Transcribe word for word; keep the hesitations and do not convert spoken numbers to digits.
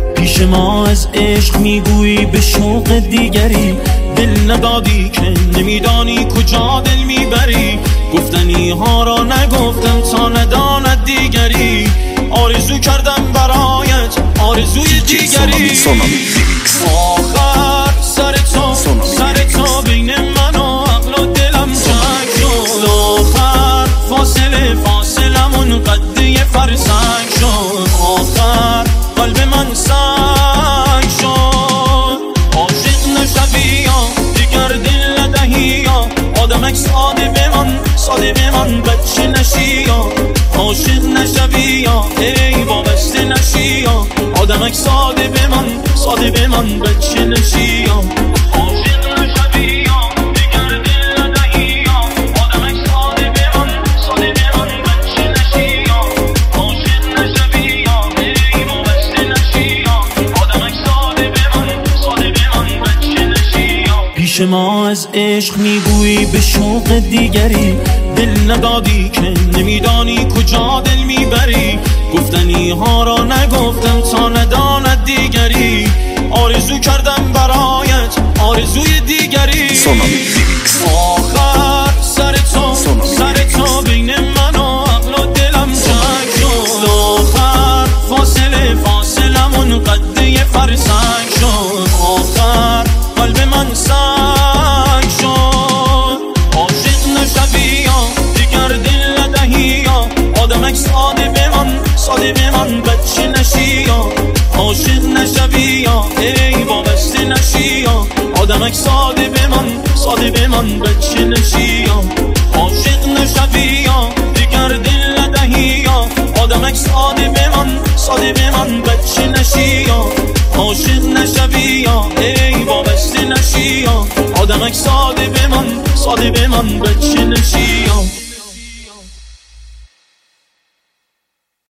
پیش ما از عشق میگویی به شوق دیگری، دل ندادی که نمیدانی کجا دل میبری. گفتنی ها را نگفتم تا نداند دیگری، آرزو کردم برایت آرزوی دیگری. آخر سر تو سر تو بین من و عقل و دلم جنگ شد. آخر فاصله فاصلمون قد یه فرسنگ شد. آخر قلب من سنگ شد. عاشق نشوی یا دیگر دل ندهی یا آدمک ساده بمان ساده بمان بچه نشی یا عاشق نشوی یا ای وابسته نشی یا آدمک ساده بمان ساده بمان بچه نشی یا عاشق نشوی یا دیگر دل ندهی یا آدمک ساده بمان ساده بمان بچه نشی یا عاشق نشوی یا ای وابسته نشی یا آدمک ساده بمان ساده بمان بچه نشی یا. پیش ما از عشق میگویی به شوق دیگری، دل ندادی که نمیدانی کجا دل میبری. گفتنی ها را نگفتم تا نداند دیگری، آرزو کردم برایت آرزوی دیگری. آخر سر تو سر تو بین من و عقل و دلم جنگ شد. آخر فاصله فاصلمون قد یه فرسنگ شد. آخر قلب من سنگ شد. عاشق نشوی یا دیگر دل ندهی یا آدمک ساده بمان ساده بمان بچه نشی یا عاشق نشوی یا ای وابسته نشی یا آدمک ساده بمان ساده بمان بچه نشی یا عاشق نشوی یا دیگر دل ندهی یا آدمک ساده بمان ساده بمان بچه نشی یا عاشق نشوی یا ای وابسته نشی یا آدمک ساده بمان ساده بمان بچه نشی یا